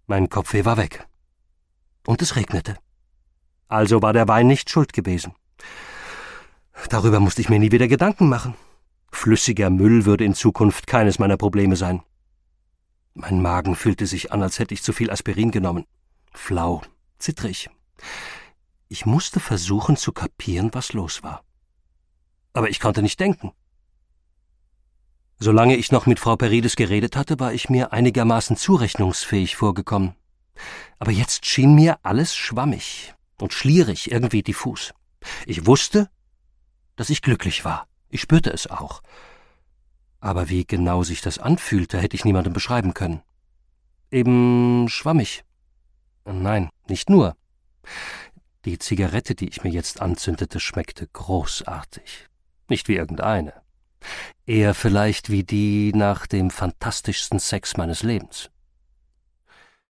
Mein Kopfweh war weg. Und es regnete. Also war der Wein nicht schuld gewesen. Darüber musste ich mir nie wieder Gedanken machen. Flüssiger Müll würde in Zukunft keines meiner Probleme sein. Mein Magen fühlte sich an, als hätte ich zu viel Aspirin genommen. Flau, zittrig. Ich musste versuchen zu kapieren, was los war. Aber ich konnte nicht denken. Solange ich noch mit Frau Perides geredet hatte, war ich mir einigermaßen zurechnungsfähig vorgekommen. Aber jetzt schien mir alles schwammig und schlierig, irgendwie diffus. Ich wusste, dass ich glücklich war. Ich spürte es auch. Aber wie genau sich das anfühlte, hätte ich niemandem beschreiben können. Eben schwammig. Nein, nicht nur. Die Zigarette, die ich mir jetzt anzündete, schmeckte großartig. Nicht wie irgendeine. Eher vielleicht wie die nach dem fantastischsten Sex meines Lebens.